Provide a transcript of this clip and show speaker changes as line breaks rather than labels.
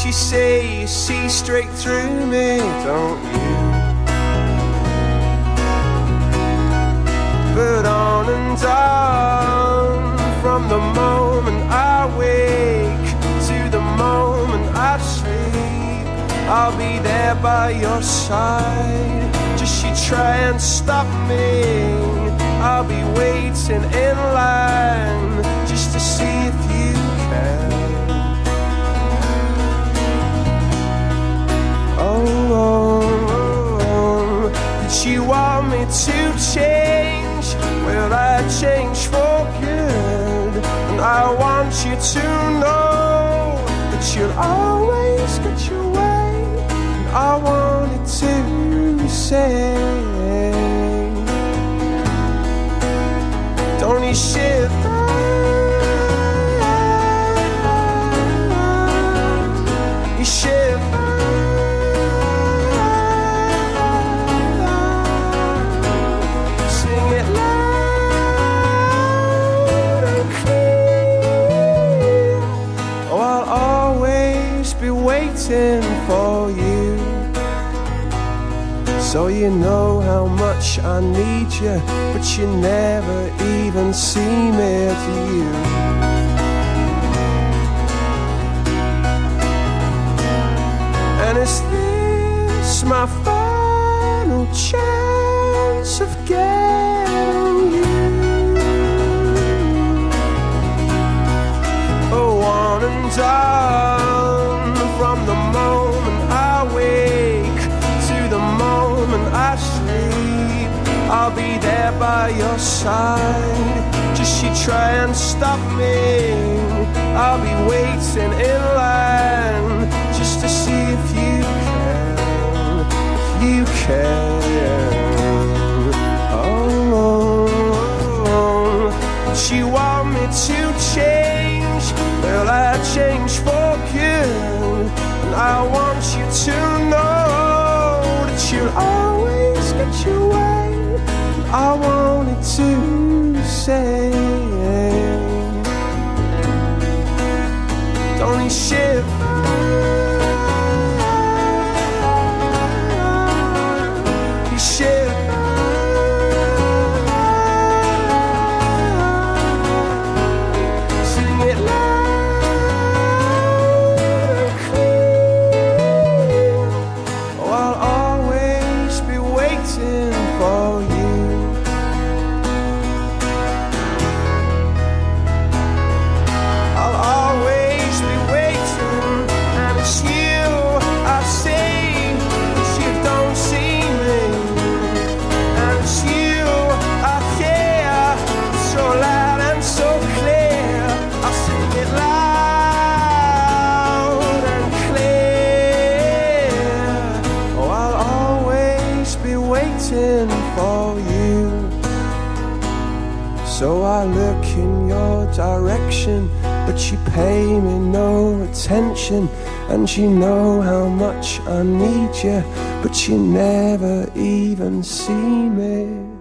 you say you see straight through me, don't you? But on and on, from the moment I wake to the moment I sleep, I'll be there by your side. Just you try and stop me, I'll be waiting in line just to see if you can. Oh, did you want me to change? Will I change for good? And I want you to know that you'll always get your way. And I wanted to say, don't you shiver? You shiver. Sing it loud and clear. Oh, I'll always be waiting for you. So you know how much I need you, but you never even see me, do you? And is this my final chance of getting you? Oh, on and on, from the moment I wake to the moment I sleep, I'll be there by your side. Just you try and stop me, I'll be waiting in line just to see if you can, if you can. Oh, but you want me to change? Well, I change for good, and I want you to know that you'll always get your way. I wanted to say, don't you shiver? You shiver. Sing it loud and clear. Oh, I'll always be waiting for you. For you. So I look in your direction, but you pay me no attention. And you know how much I need you, but you never even see me.